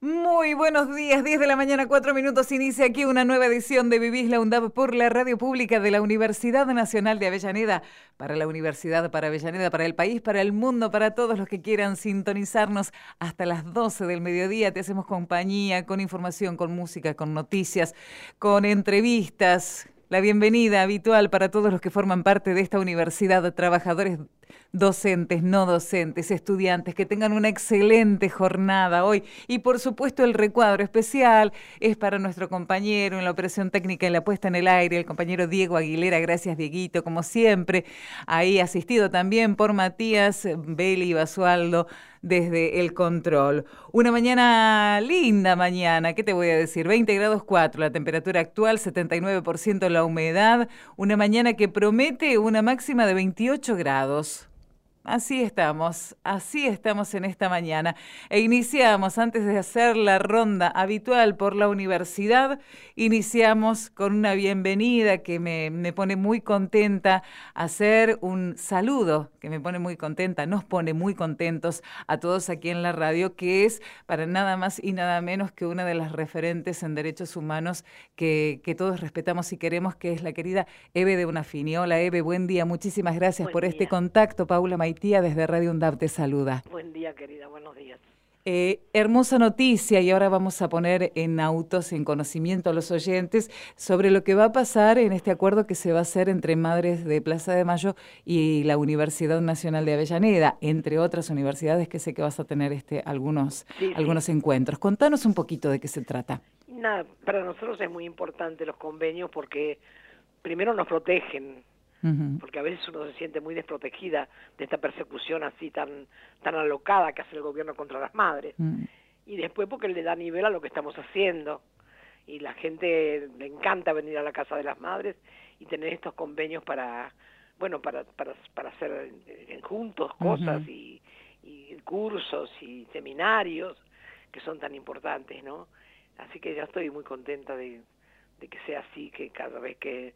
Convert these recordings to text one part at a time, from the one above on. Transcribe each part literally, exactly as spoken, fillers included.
Muy buenos días, diez de la mañana, cuatro minutos, inicia aquí una nueva edición de Vivís la UNDAV por la radio pública de la Universidad Nacional de Avellaneda, para la Universidad, para Avellaneda, para el país, para el mundo, para todos los que quieran sintonizarnos hasta las doce del mediodía. Te hacemos compañía con información, con música, con noticias, con entrevistas. La bienvenida habitual para todos los que forman parte de esta universidad, trabajadores docentes, no docentes, estudiantes, que tengan una excelente jornada hoy. Y por supuesto el recuadro especial es para nuestro compañero en la operación técnica y la puesta en el aire, el compañero Diego Aguilera. Gracias, Dieguito, como siempre. Ahí asistido también por Matías Beli y Basualdo desde el control. Una mañana linda mañana, ¿qué te voy a decir? veinte grados cuatro, la temperatura actual, setenta y nueve por ciento la humedad. Una mañana que promete una máxima de veintiocho grados. Así estamos, así estamos en esta mañana. E iniciamos, antes de hacer la ronda habitual por la universidad, iniciamos con una bienvenida que me, me pone muy contenta, hacer un saludo que me pone muy contenta, nos pone muy contentos a todos aquí en la radio, que es para nada más y nada menos que una de las referentes en derechos humanos que, que todos respetamos y queremos, que es la querida Eve de Bonafini. Hola Eve, buen día, muchísimas gracias Buen por día. este contacto. Paula Maitía desde Radio UNDAV te saluda. Buen día, querida, buenos días. Eh, hermosa noticia, y ahora vamos a poner en autos, en conocimiento a los oyentes, sobre lo que va a pasar en este acuerdo que se va a hacer entre Madres de Plaza de Mayo y la Universidad Nacional de Avellaneda, entre otras universidades que sé que vas a tener este, algunos, sí, algunos sí. encuentros. Contanos un poquito de qué se trata. Nada, para nosotros es muy importante los convenios porque primero nos protegen, uh-huh. porque a veces uno se siente muy desprotegida de esta persecución así tan, tan alocada que hace el gobierno contra las madres. Uh-huh. Y después porque le da nivel a lo que estamos haciendo. Y la gente le encanta venir a la Casa de las Madres y tener estos convenios para, bueno, para, para, para hacer juntos cosas uh-huh. y, y cursos y seminarios que son tan importantes, ¿no? Así que ya estoy muy contenta de, de que sea así, que cada vez que,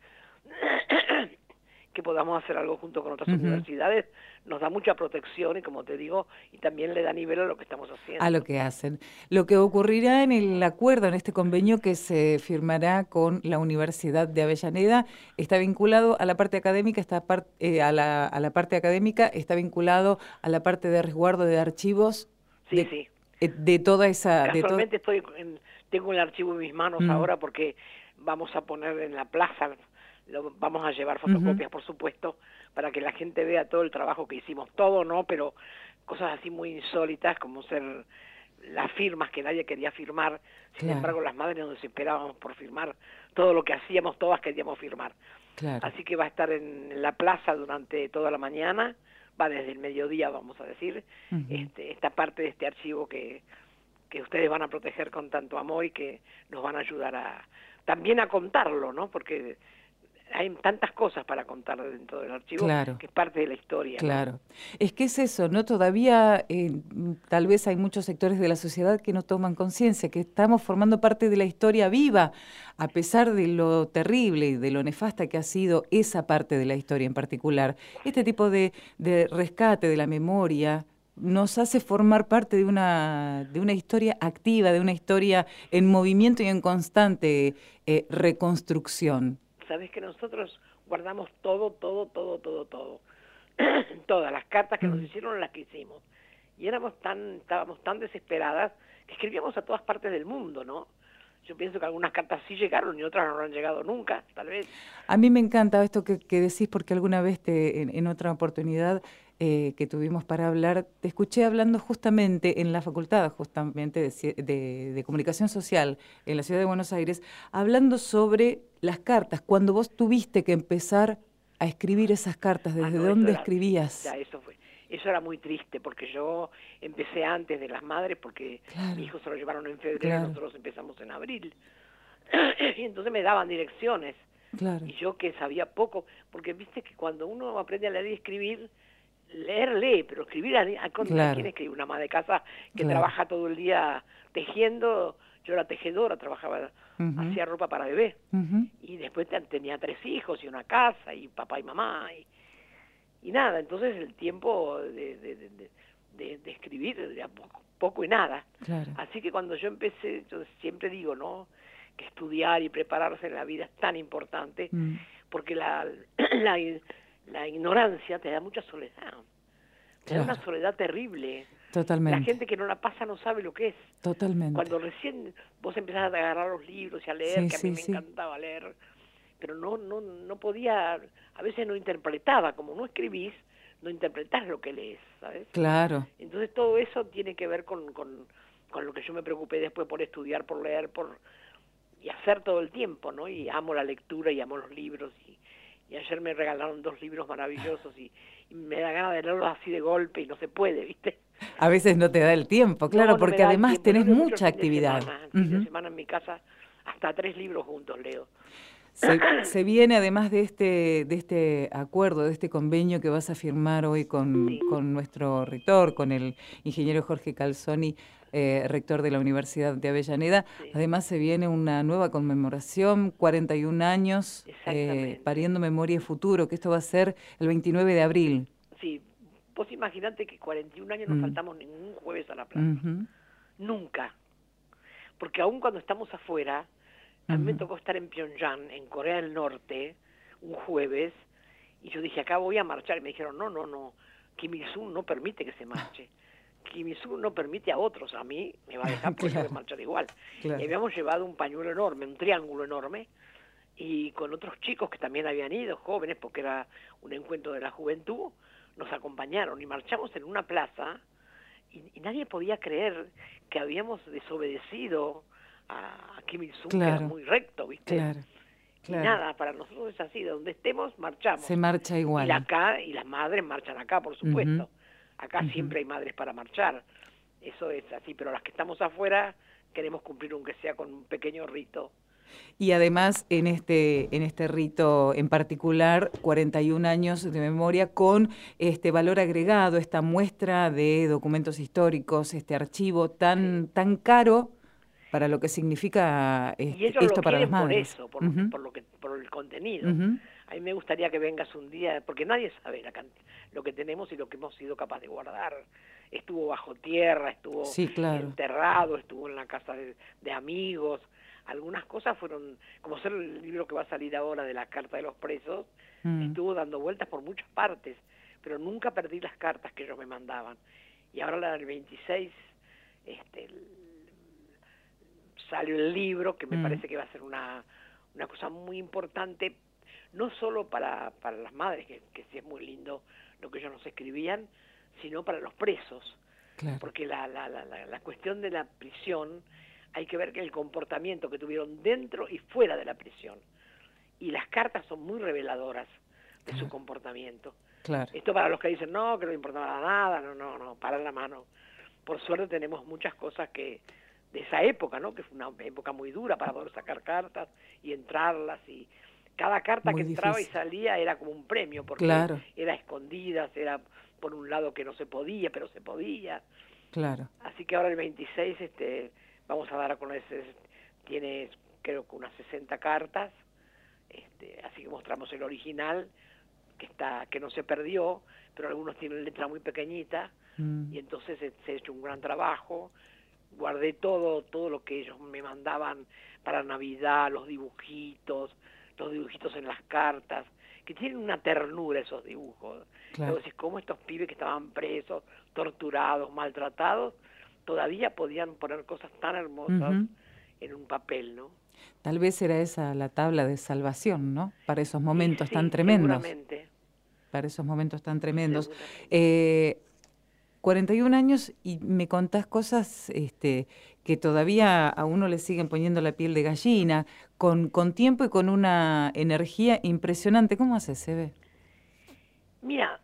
que podamos hacer algo junto con otras uh-huh. universidades, nos da mucha protección y, como te digo, y también le da nivel a lo que estamos haciendo. A lo que hacen. Lo que ocurrirá en el acuerdo, en este convenio que se firmará con la Universidad de Avellaneda, está vinculado a la parte académica, está part, eh, a, la, a la parte académica, está vinculado a la parte de resguardo de archivos. Sí, de, sí. Eh, de toda esa... Casualmente de to- estoy en, tengo el archivo en mis manos mm. ahora porque vamos a poner en la plaza, lo, vamos a llevar fotocopias, uh-huh. por supuesto, para que la gente vea todo el trabajo que hicimos. Todo no, pero cosas así muy insólitas como ser las firmas que nadie quería firmar. Sin claro. embargo, las madres nos desesperábamos por firmar todo lo que hacíamos, todas queríamos firmar. Claro. Así que va a estar en la plaza durante toda la mañana, va desde el mediodía, vamos a decir, uh-huh. este, esta parte de este archivo que, que ustedes van a proteger con tanto amor y que nos van a ayudar a también a contarlo, ¿no? Porque hay tantas cosas para contar dentro del archivo, claro. que es parte de la historia. Claro. ¿no? Es que es eso, ¿no? Todavía eh, tal vez hay muchos sectores de la sociedad que no toman conciencia, que estamos formando parte de la historia viva, a pesar de lo terrible y de lo nefasta que ha sido esa parte de la historia en particular. Este tipo de, de rescate de la memoria nos hace formar parte de una, de una historia activa, de una historia en movimiento y en constante eh, reconstrucción. Sabes que nosotros guardamos todo, todo, todo, todo, todo. Todas las cartas que mm. nos hicieron, las que hicimos. Y éramos tan, estábamos tan desesperadas que escribíamos a todas partes del mundo, ¿no? Yo pienso que algunas cartas sí llegaron y otras no han llegado nunca, tal vez. A mí me encanta esto que, que decís, porque alguna vez te, en, en otra oportunidad eh, que tuvimos para hablar, te escuché hablando justamente en la facultad, justamente de, de, de Comunicación Social en la Ciudad de Buenos Aires, hablando sobre las cartas, cuando vos tuviste que empezar a escribir esas cartas, ¿desde ah, no, dónde era, escribías? Ya, eso fue. Eso era muy triste, porque yo empecé antes de las madres, porque claro. mi hijo se lo llevaron en febrero, claro. nosotros empezamos en abril. Y entonces me daban direcciones. Claro. Y yo que sabía poco, porque viste que cuando uno aprende a leer y escribir, leer lee, pero escribir a, a contra claro. quién escribe, una ama de casa que claro. trabaja todo el día tejiendo. Yo era tejedora, trabajaba, uh-huh. hacía ropa para bebé. Uh-huh. Y después tenía tres hijos y una casa y papá y mamá. Y, y nada, entonces el tiempo de, de, de, de, de escribir de a poco, poco y nada. Claro. Así que cuando yo empecé, yo siempre digo, ¿no?, que estudiar y prepararse en la vida es tan importante, mm. porque la, la, la ignorancia te da mucha soledad. Te claro. da una soledad terrible. Totalmente. La gente que no la pasa no sabe lo que es. Totalmente. Cuando recién vos empezás a agarrar los libros y a leer, sí, que a sí, mí me sí. encantaba leer, pero no, no, no podía, a veces no interpretaba, como no escribís, no interpretás lo que lees, ¿sabes? Claro. Entonces todo eso tiene que ver con, con, con lo que yo me preocupé después por estudiar, por leer, por y hacer todo el tiempo, ¿no? Y amo la lectura y amo los libros, y, y ayer me regalaron dos libros maravillosos y, y me da ganas de leerlos así de golpe y no se puede, ¿viste? A veces no te da el tiempo, claro, no, no porque además tenés yo mucha actividad. El fin, de semana, el fin uh-huh. de semana en mi casa hasta tres libros juntos leo. Se, se viene además de este de este acuerdo, de este convenio que vas a firmar hoy con, sí. con nuestro rector, con el ingeniero Jorge Calzoni, eh, rector de la Universidad de Avellaneda. Sí. Además se viene una nueva conmemoración, cuarenta y un años, eh, Pariendo Memoria y Futuro, que esto va a ser el veintinueve de abril. Sí, vos imaginate que cuarenta y un años no mm. faltamos ningún jueves a la plaza. Uh-huh. Nunca. Porque aún cuando estamos afuera, a mí uh-huh. me tocó estar en Pyongyang, en Corea del Norte, un jueves, y yo dije, acá voy a marchar. Y me dijeron, no, no, no, Kim Il-sung no permite que se marche. Kim Il-sung no permite a otros, a mí me va a dejar porque claro. voy a marchar igual. Claro. Y habíamos llevado un pañuelo enorme, un triángulo enorme, y con otros chicos que también habían ido, jóvenes, porque era un encuentro de la juventud, nos acompañaron y marchamos en una plaza, y, y nadie podía creer que habíamos desobedecido a Kim Il-sung, claro. que era muy recto, ¿viste? Claro, claro. Y nada, para nosotros es así, donde estemos, marchamos. Se marcha igual. Y acá, y las madres marchan acá, por supuesto. Uh-huh. Acá uh-huh. siempre hay madres para marchar. Eso es así, pero las que estamos afuera queremos cumplir aunque sea con un pequeño rito. Y además en este en este rito en particular, cuarenta y un años de memoria con este valor agregado, esta muestra de documentos históricos, este archivo tan sí. tan caro para lo que significa este, y ellos esto lo para las madres. Por eso, por, uh-huh. por, lo que, por el contenido. Uh-huh. A mí me gustaría que vengas un día, porque nadie sabe la cantidad, lo que tenemos y lo que hemos sido capaces de guardar. Estuvo bajo tierra, estuvo sí, claro. enterrado, estuvo en la casa de, de amigos. Algunas cosas fueron, como ser el libro que va a salir ahora de la Carta de los Presos, mm. estuvo dando vueltas por muchas partes, pero nunca perdí las cartas que ellos me mandaban. Y ahora la del veintiséis, este, el, salió el libro, que me mm. parece que va a ser una, una cosa muy importante, no solo para, para las madres, que, que sí es muy lindo lo que ellos nos escribían, sino para los presos. Claro. Porque la, la, la, la, la cuestión de la prisión, hay que ver que el comportamiento que tuvieron dentro y fuera de la prisión. Y las cartas son muy reveladoras de claro. su comportamiento. Claro. Esto para los que dicen, no, que no importaba nada, no, no, no, para la mano. Por suerte tenemos muchas cosas que de esa época, ¿no? Que fue una época muy dura para poder sacar cartas y entrarlas. Y cada carta muy que difícil. Entraba y salía era como un premio, porque claro. era escondidas, era por un lado que no se podía, pero se podía. Claro. Así que ahora el veintiséis, este... vamos a dar a conocer, tiene creo que unas sesenta cartas, este, así que mostramos el original, que está que no se perdió, pero algunos tienen letra muy pequeñita, mm. y entonces se, se ha hecho un gran trabajo. Guardé todo, todo lo que ellos me mandaban para Navidad, los dibujitos, los dibujitos en las cartas, que tienen una ternura esos dibujos. Claro. Entonces, como estos pibes que estaban presos, torturados, maltratados, todavía podían poner cosas tan hermosas uh-huh. en un papel, ¿no? Tal vez era esa la tabla de salvación, ¿no? Para esos momentos sí, sí, tan tremendos. Seguramente. Para esos momentos tan tremendos. Eh, cuarenta y un años y me contás cosas este, que todavía a uno le siguen poniendo la piel de gallina, con, con tiempo y con una energía impresionante. ¿Cómo haces, Sebe? Mira,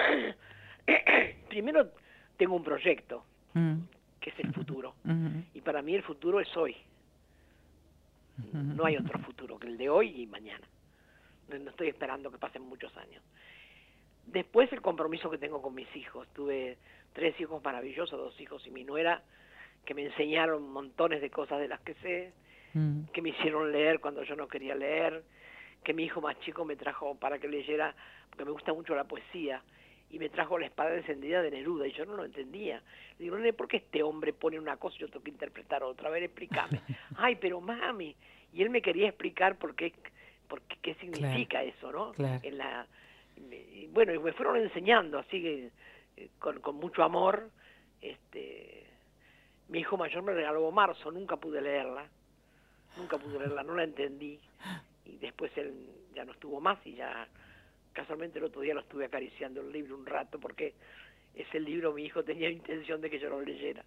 primero tengo un proyecto. Mm. que es el futuro. Uh-huh. Y para mí el futuro es hoy. Uh-huh. No hay otro futuro que el de hoy y mañana. No, no estoy esperando que pasen muchos años. Después el compromiso que tengo con mis hijos. Tuve tres hijos maravillosos, dos hijos y mi nuera, que me enseñaron montones de cosas de las que sé, uh-huh. que me hicieron leer cuando yo no quería leer, que mi hijo más chico me trajo para que leyera, porque me gusta mucho la poesía, y me trajo La espada encendida de Neruda, y yo no lo entendía. Le digo, nene, ¿por qué este hombre pone una cosa y yo tengo que interpretar otra? A ver, explícame. Ay, pero mami, y él me quería explicar por qué, por qué, qué significa claro, eso, ¿no? Claro. En la, y bueno, y me fueron enseñando, así que con, con mucho amor. Este, mi hijo mayor me regaló Marzo, nunca pude leerla, nunca pude leerla, no la entendí, y después él ya no estuvo más, y ya casualmente el otro día lo estuve acariciando el libro un rato, porque ese libro mi hijo tenía intención de que yo lo leyera.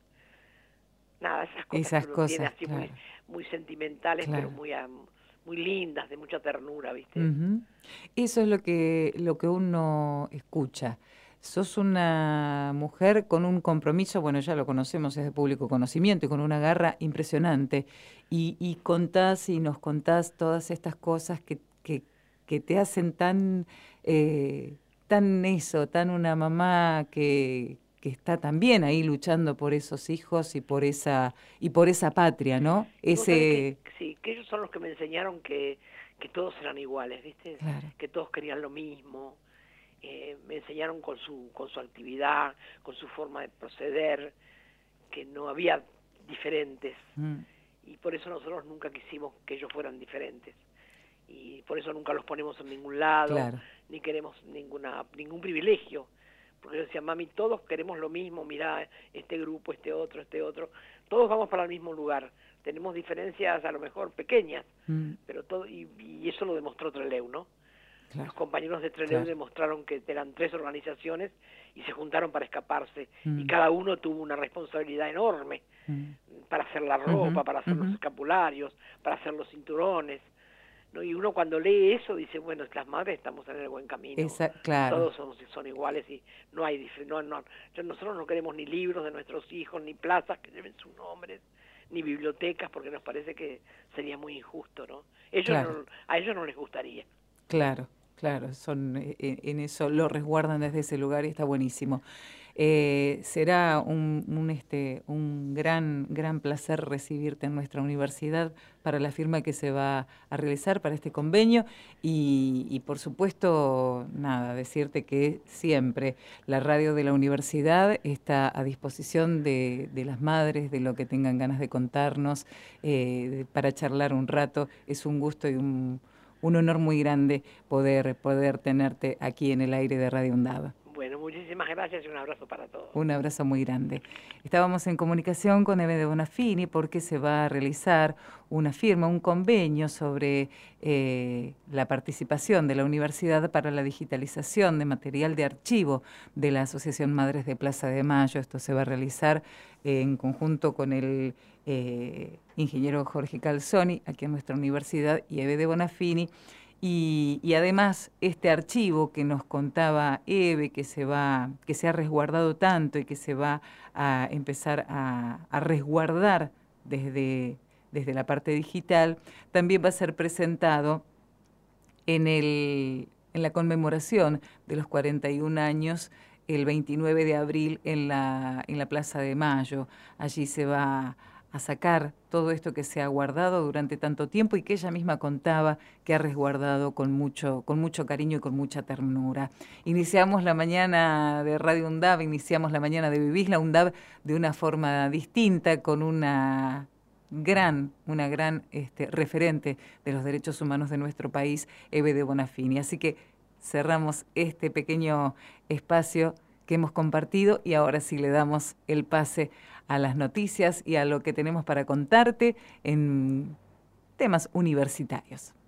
Nada, esas cosas esas que uno cosas, tiene así claro. muy, muy sentimentales, claro. pero muy, muy lindas, de mucha ternura, ¿viste? Uh-huh. Eso es lo que, lo que uno escucha. Sos una mujer con un compromiso, bueno, ya lo conocemos, es de público conocimiento, y con una garra impresionante. Y, y contás y nos contás todas estas cosas que, que, que te hacen tan, eh, tan eso, tan una mamá que, que está también ahí luchando por esos hijos y por esa, y por esa patria, ¿no? Y vos sabés Ese... que, sí, que ellos son los que me enseñaron que, que todos eran iguales, ¿viste? Claro. Que todos querían lo mismo. Eh, me enseñaron con su con su actividad, con su forma de proceder, que no había diferentes, mm. y por eso nosotros nunca quisimos que ellos fueran diferentes, y por eso nunca los ponemos en ningún lado, claro. ni queremos ninguna ningún privilegio, porque yo decía, mami, todos queremos lo mismo, mirá, este grupo, este otro, este otro, todos vamos para el mismo lugar, tenemos diferencias a lo mejor pequeñas, mm. pero todo, y, y eso lo demostró Trelew, ¿no? Claro. Los compañeros de Trelew claro. demostraron que eran tres organizaciones y se juntaron para escaparse, mm. y cada uno tuvo una responsabilidad enorme, mm. para hacer la ropa, uh-huh. para hacer uh-huh. los escapularios, para hacer los cinturones, ¿no? Y uno cuando lee eso dice, bueno, las madres estamos en el buen camino. Esa, claro. Todos son, son iguales y no hay no, no, nosotros no queremos ni libros de nuestros hijos, ni plazas que lleven sus nombres, ni bibliotecas, porque nos parece que sería muy injusto, ¿no? Ellos claro. no, a ellos no les gustaría. Claro. Claro, son en, en eso lo resguardan desde ese lugar y está buenísimo. Eh, será un, un, este, un gran, gran placer recibirte en nuestra universidad para la firma que se va a realizar para este convenio y, y por supuesto, nada, decirte que siempre la radio de la universidad está a disposición de, de las madres, de lo que tengan ganas de contarnos, eh, de, para charlar un rato. Es un gusto y un... un honor muy grande poder, poder tenerte aquí en el aire de Radio UNDAV. Bueno, muchísimas gracias y un abrazo para todos. Un abrazo muy grande. Estábamos en comunicación con Eve de Bonafini porque se va a realizar una firma, un convenio sobre eh, la participación de la universidad para la digitalización de material de archivo de la Asociación Madres de Plaza de Mayo. Esto se va a realizar eh, en conjunto con el eh, ingeniero Jorge Calzoni, aquí en nuestra universidad, y Eve de Bonafini. Y, y además este archivo que nos contaba Eve, que se va, que se ha resguardado tanto y que se va a empezar a, a resguardar desde, desde la parte digital, también va a ser presentado en, el, en la conmemoración de los cuarenta y un años, el veintinueve de abril, en la, en la Plaza de Mayo. Allí se va a sacar todo esto que se ha guardado durante tanto tiempo y que ella misma contaba que ha resguardado con mucho, con mucho cariño y con mucha ternura. Iniciamos la mañana de Radio UNDAV, iniciamos la mañana de Vivís la UNDAV de una forma distinta, con una gran, una gran este, referente de los derechos humanos de nuestro país, Eve de Bonafini. Así que cerramos este pequeño espacio que hemos compartido y ahora sí le damos el pase a las noticias y a lo que tenemos para contarte en temas universitarios.